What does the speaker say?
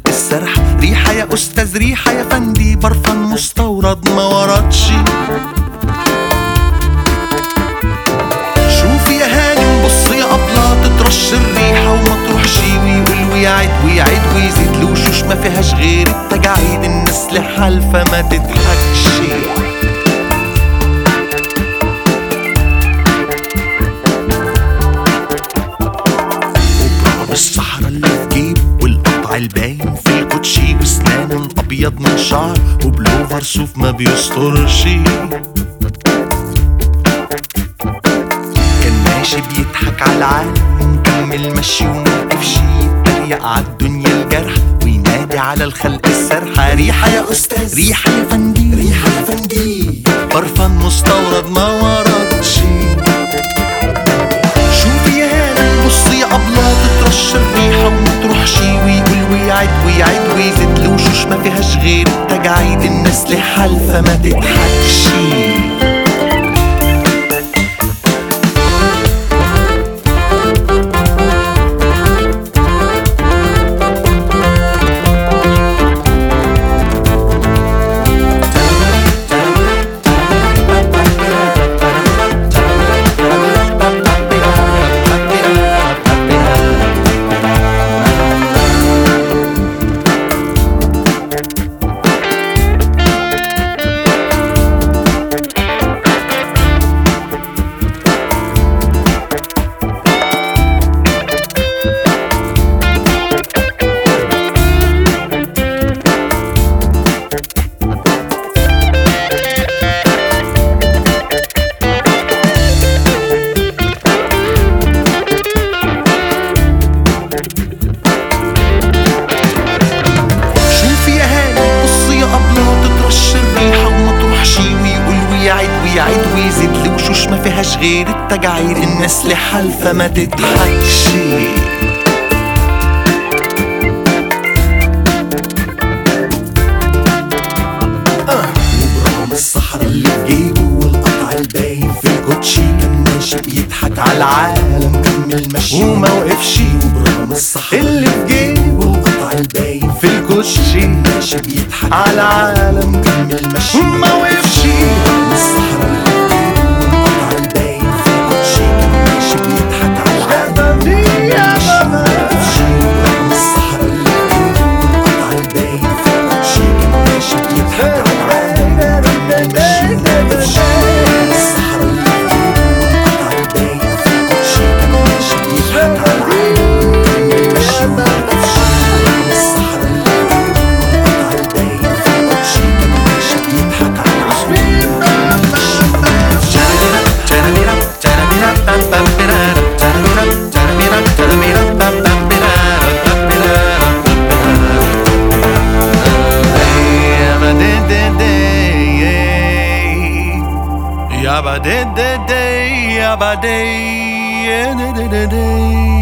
السرح. ريحة يا أستاذ ريحة يا فندي، برفان مستورد ما وردش. شوفي يا هانم بصي يا أبلة، تترش الريحة وما تروحش، ويقول ويعد ويعد ويزيد الوشوش ما فيهاش غير التجاعيد. الناس لحالفة ما تضحكش. الصحراء اللي في جيب والقطع الباين في الكوتشي، وسنانه الابيض من شعر وبلوفر صوف ما بيسترش. كان ماشي بيضحك على العالم ومكمل مشي وموقفش، يتريق عالدنيا الجرح وينادي على الخلق السرحة. ريحة يا أستاذ ريحة يا فندي، ريحة يا فندي، برفان مستورد ما وردش. شوفي يا هانم بصي يا أبلة، تترش الريحة وما تروحش، ويقول ويعد ويعد ويزيد الوشوش ما فيهاش غير التجاعيد. الناس لحالفة ما تضحكش. ويعد ويزيد الوشوش ما فيهاش غير التجاعيد. الناس لحالفة ما تضحكش. وبرغم الصحراء اللي في جيبه والقطع الباين في الكوتشي، كان ماشي بيضحك على العالم كمل مشي وما وقفش. وبرغم الصحراء اللي في جيبه والقطع الباين في الكوتشي، ماشي بيضحك على العالم كمل مشي وما وقفش. الصحراء اللي في جيبه والقطع الباين في الكوتشي، كان ماشي بيضحك على العالم ماشي ما وقفش. وبرغم الصحراء اللي في جيبه والقطع الباين في الكوتشي، كان ماشي بيضحك على العالم ماشي ما وقفش. الصحراء اللي في جيبه والقطع الباين في الكوتشي، كان ماشي بيضحك على العالم ماشي ما وقفش. الصحراء اللي في جيبه والقطع الباين في الكوتشي، كان ماشي بيضحك على العالم. Yabba-day, yabba-day, yabba-day.